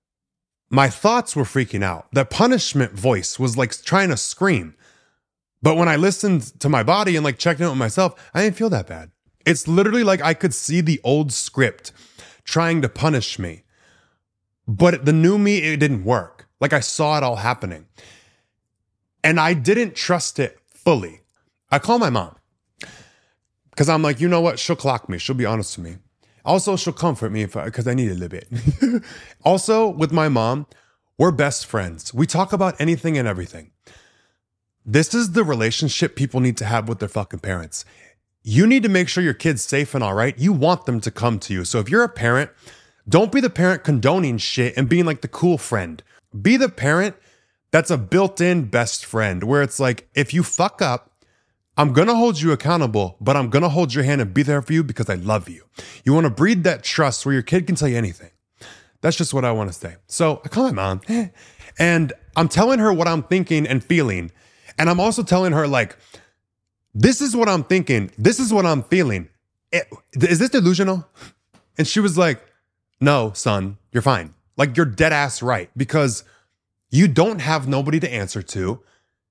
My thoughts were freaking out. The punishment voice was like trying to scream. But when I listened to my body and like checked in with myself, I didn't feel that bad. It's literally like I could see the old script trying to punish me. But the new me, it didn't work. Like I saw it all happening. And I didn't trust it fully. I call my mom. Because I'm like, you know what? She'll clock me. She'll be honest with me. Also, she'll comfort me if because I, I need it a little bit. Also, with my mom, we're best friends. We talk about anything and everything. This is the relationship people need to have with their fucking parents. You need to make sure your kid's safe and all right. You want them to come to you. So if you're a parent, don't be the parent condoning shit and being like the cool friend. Be the parent that's a built-in best friend where it's like, if you fuck up, I'm going to hold you accountable, but I'm going to hold your hand and be there for you because I love you. You want to breed that trust where your kid can tell you anything. That's just what I want to say. So I call my mom and I'm telling her what I'm thinking and feeling. And I'm also telling her like, this is what I'm thinking. This is what I'm feeling. Is this delusional? And she was like, no, son, you're fine. Like you're dead ass right because you don't have nobody to answer to.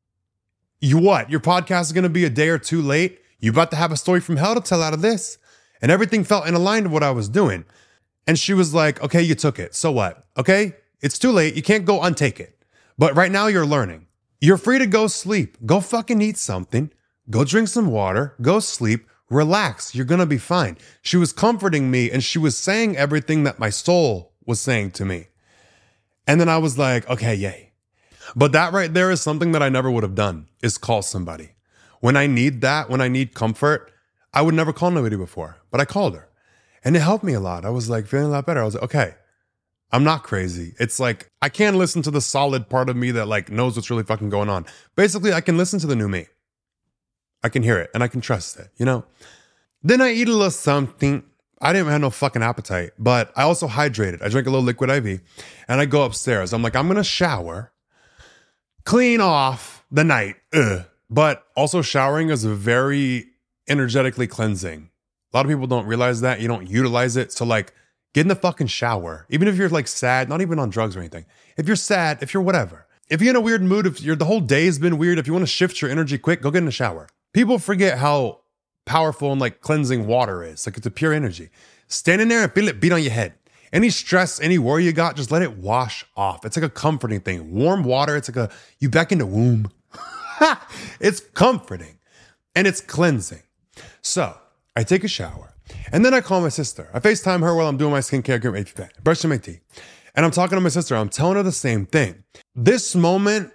You what? Your podcast is going to be a day or two late. You about to have a story from hell to tell out of this. And everything felt in line with what I was doing. And she was like, okay, you took it. So what? Okay, it's too late. You can't go untake it. But right now you're learning. You're free to go sleep. Go fucking eat something. Go drink some water. Go sleep. Relax. You're going to be fine. She was comforting me and she was saying everything that my soul was saying to me. And then I was like, okay, yay. But that right there is something that I never would have done, is call somebody. When I need that, when I need comfort, I would never call nobody before, but I called her. And it helped me a lot. I was like feeling a lot better. I was like, okay, I'm not crazy. It's like, I can't listen to the solid part of me that like knows what's really fucking going on. Basically, I can listen to the new me. I can hear it and I can trust it, you know? Then I eat a little something. I didn't have no fucking appetite, but I also hydrated. I drank a little liquid I V and I go upstairs. I'm like, I'm going to shower. Clean off the night, ugh. But also showering is very energetically cleansing. A lot of people don't realize that. You don't utilize it. So like, get in the fucking shower. Even if you're like sad, not even on drugs or anything. If you're sad, if you're whatever. If you're in a weird mood, if you're the whole day has been weird, if you want to shift your energy quick, go get in the shower. People forget how powerful and like cleansing water is. Like it's a pure energy. Stand in there and feel it beat on your head. Any stress, any worry you got, just let it wash off. It's like a comforting thing. Warm water, it's like a, you back in the womb. It's comforting and it's cleansing. So I take a shower and then I call my sister. I FaceTime her while I'm doing my skincare, brushing my teeth. And I'm talking to my sister. I'm telling her the same thing. This moment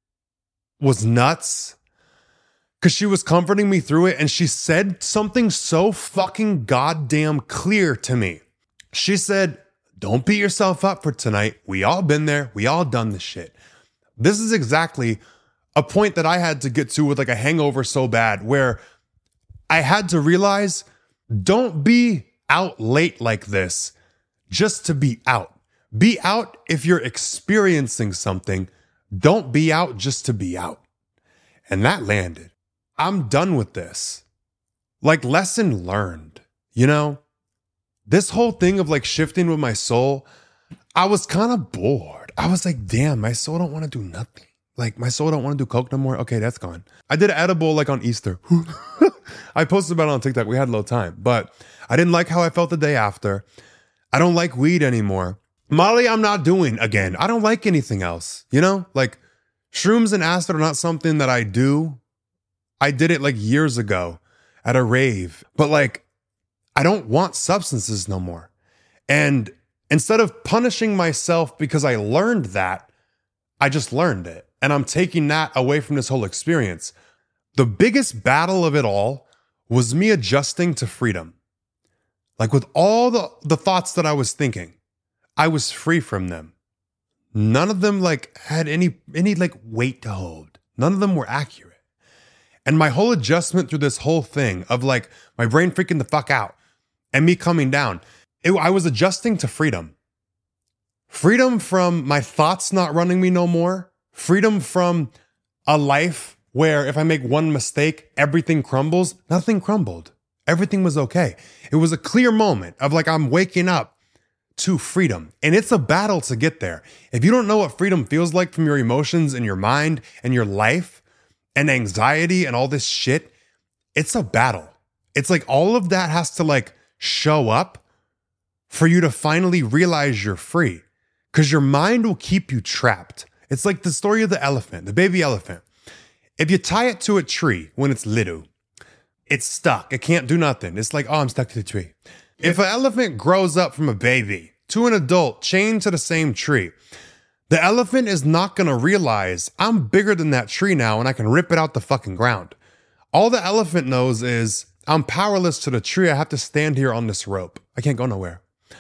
was nuts because she was comforting me through it. And she said something so fucking goddamn clear to me. She said, don't beat yourself up for tonight. We all been there. We all done this shit. This is exactly a point that I had to get to with like a hangover so bad where I had to realize, don't be out late like this just to be out. Be out if you're experiencing something. Don't be out just to be out. And that landed. I'm done with this. Like, lesson learned, you know? This whole thing of like shifting with my soul, I was kind of bored. I was like, damn, my soul don't want to do nothing. Like, my soul don't want to do coke no more. Okay, that's gone. I did an edible like on Easter. I posted about it on TikTok. We had a little time, but I didn't like how I felt the day after. I don't like weed anymore. Molly, I'm not doing again. I don't like anything else. You know, like shrooms and acid are not something that I do. I did it like years ago at a rave, but like, I don't want substances no more. And instead of punishing myself because I learned that, I just learned it. And I'm taking that away from this whole experience. The biggest battle of it all was me adjusting to freedom. Like with all the, the thoughts that I was thinking, I was free from them. None of them like had any, any like weight to hold. None of them were accurate. And my whole adjustment through this whole thing of like my brain freaking the fuck out and me coming down, it, I was adjusting to freedom. Freedom from my thoughts not running me no more. Freedom from a life where if I make one mistake, everything crumbles. Nothing crumbled. Everything was okay. It was a clear moment of like, I'm waking up to freedom. And it's a battle to get there. If you don't know what freedom feels like from your emotions and your mind and your life and anxiety and all this shit, it's a battle. It's like all of that has to like show up for you to finally realize you're free. Because your mind will keep you trapped. It's like the story of the elephant, the baby elephant. If you tie it to a tree when it's little, it's stuck. It can't do nothing. It's like, oh, I'm stuck to the tree. If an elephant grows up from a baby to an adult chained to the same tree, the elephant is not going to realize I'm bigger than that tree now and I can rip it out the fucking ground. All the elephant knows is I'm powerless to the tree. I have to stand here on this rope. I can't go nowhere.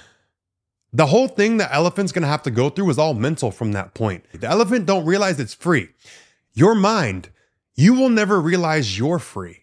The whole thing the elephant's going to have to go through is all mental from that point. The elephant don't realize it's free. Your mind, you will never realize you're free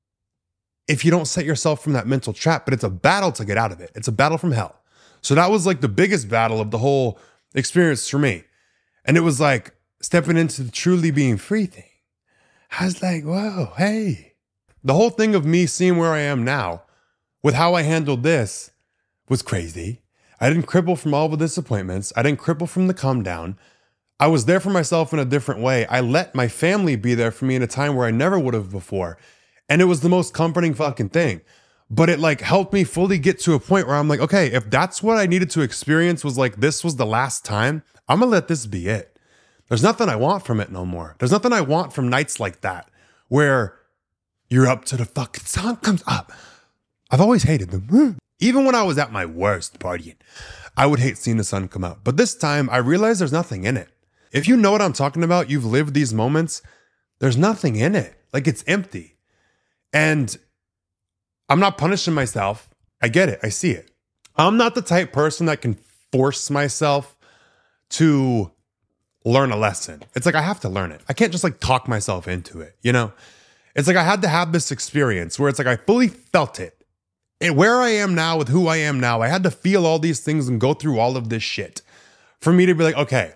if you don't set yourself from that mental trap, but it's a battle to get out of it. It's a battle from hell. So that was like the biggest battle of the whole experience for me. And it was like stepping into the truly being free thing. I was like, whoa, hey. The whole thing of me seeing where I am now with how I handled this was crazy. I didn't cripple from all the disappointments. I didn't cripple from the come down. I was there for myself in a different way. I let my family be there for me in a time where I never would have before. And it was the most comforting fucking thing. But it like helped me fully get to a point where I'm like, okay, if that's what I needed to experience was like, this was the last time, I'm gonna let this be it. There's nothing I want from it no more. There's nothing I want from nights like that where you're up to the fucking sun comes up. I've always hated them. Even when I was at my worst partying, I would hate seeing the sun come out. But this time I realized there's nothing in it. If you know what I'm talking about, you've lived these moments, there's nothing in it. Like it's empty. And I'm not punishing myself. I get it. I see it. I'm not the type person that can force myself to learn a lesson. It's like, I have to learn it. I can't just like talk myself into it. You know, it's like, I had to have this experience where it's like, I fully felt it. And where I am now with who I am now, I had to feel all these things and go through all of this shit for me to be like, okay,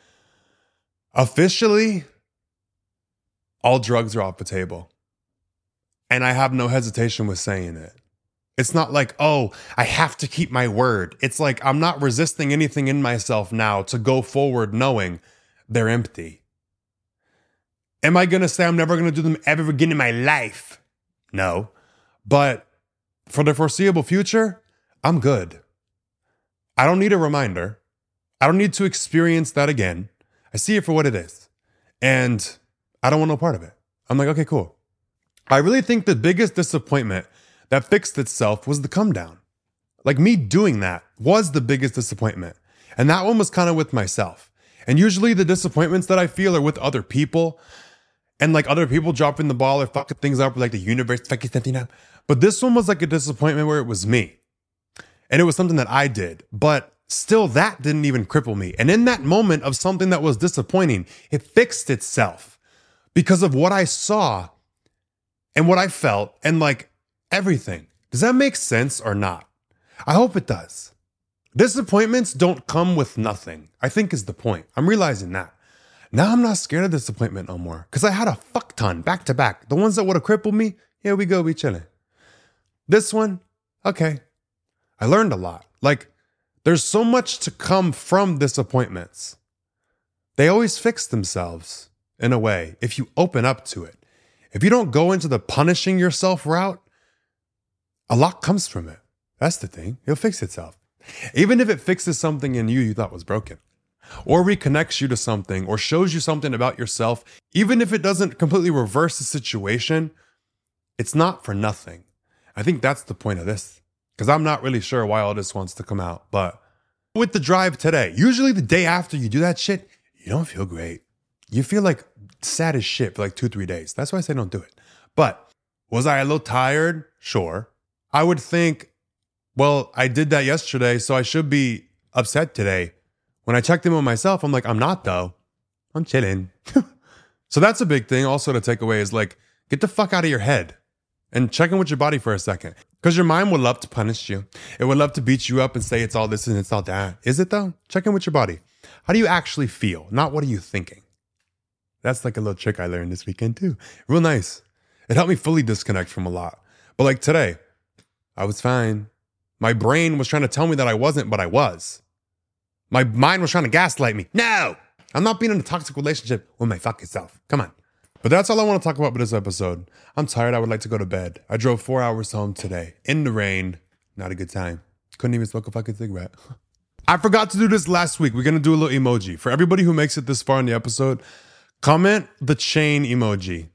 officially, all drugs are off the table. And I have no hesitation with saying it. It's not like, oh, I have to keep my word. It's like, I'm not resisting anything in myself now to go forward knowing they're empty. Am I going to say I'm never going to do them ever again in my life? No. But for the foreseeable future, I'm good. I don't need a reminder. I don't need to experience that again. I see it for what it is. And I don't want no part of it. I'm like, okay, cool. I really think the biggest disappointment that fixed itself was the come down. Like me doing that was the biggest disappointment. And that one was kind of with myself. And usually the disappointments that I feel are with other people. And like other people dropping the ball or fucking things up, like the universe fucking something up. But this one was like a disappointment where it was me. And it was something that I did. But still, that didn't even cripple me. And in that moment of something that was disappointing, it fixed itself. because of what I saw and what I felt and like everything. Does that make sense or not? I hope it does. Disappointments don't come with nothing, I think is the point. I'm realizing that. Now I'm not scared of disappointment no more because I had a fuck ton back to back. The ones that would have crippled me, here we go, we chilling. This one, okay. I learned a lot. Like, there's so much to come from disappointments. They always fix themselves in a way if you open up to it. If you don't go into the punishing yourself route, a lot comes from it. That's the thing. It'll fix itself. Even if it fixes something in you you thought was broken, or reconnects you to something, or shows you something about yourself, even if it doesn't completely reverse the situation, it's not for nothing. I think that's the point of this, because I'm not really sure why all this wants to come out. But with the drive today, usually the day after you do that shit, you don't feel great. You feel like sad as shit for like two, three days. That's why I say don't do it. But was I a little tired? Sure. I would think, well, I did that yesterday, so I should be upset today. When I checked in with myself, I'm like, I'm not though. I'm chilling. So that's a big thing also to take away is like, get the fuck out of your head and check in with your body for a second. Because your mind would love to punish you. It would love to beat you up and say it's all this and it's all that. Is it though? Check in with your body. How do you actually feel? Not what are you thinking? That's like a little trick I learned this weekend too. Real nice. It helped me fully disconnect from a lot. But like today, I was fine. My brain was trying to tell me that I wasn't, but I was. My mind was trying to gaslight me. No, I'm not being in a toxic relationship with my fucking self. Come on. But that's all I want to talk about with this episode. I'm tired. I would like to go to bed. I drove four hours home today in the rain. Not a good time. Couldn't even smoke a fucking cigarette. I forgot to do this last week. We're going to do a little emoji. For everybody who makes it this far in the episode, comment the chain emoji.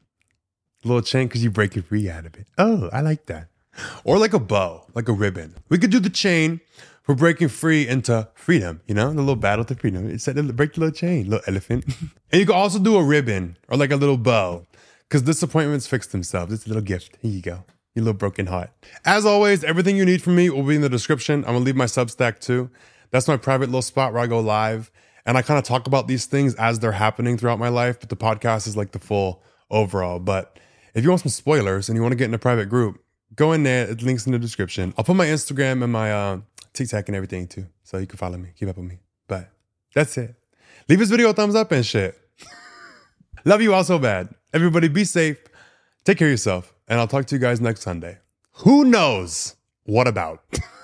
A little chain because you break it free out of it. Oh, I like that. Or like a bow, like a ribbon. We could do the chain for breaking free into freedom, you know, the little battle to freedom. It said break the little chain, little elephant. And you could also do a ribbon or like a little bow because disappointments fix themselves. It's a little gift. Here you go. Your little broken heart. As always, everything you need from me will be in the description. I'm going to leave my Substack too. That's my private little spot where I go live and I kind of talk about these things as they're happening throughout my life. But the podcast is like the full overall. But if you want some spoilers and you want to get in a private group, go in there. It links in the description. I'll put my Instagram and my uh, TikTok and everything too. So you can follow me. Keep up with me. But that's it. Leave this video a thumbs up and shit. Love you all so bad. Everybody be safe. Take care of yourself. And I'll talk to you guys next Sunday. Who knows what about?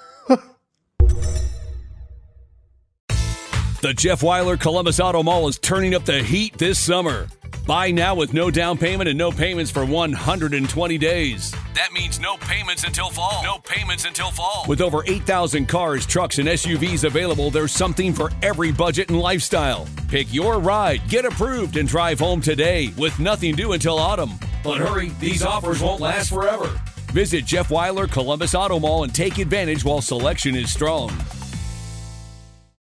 The Jeff Wyler Columbus Auto Mall is turning up the heat this summer. Buy now with no down payment and no payments for one hundred twenty days. That means no payments until fall. No payments until fall. With over eight thousand cars, trucks, and S U Vs available, there's something for every budget and lifestyle. Pick your ride, get approved, and drive home today with nothing due until autumn. But hurry, these offers won't last forever. Visit Jeff Wyler Columbus Auto Mall and take advantage while selection is strong.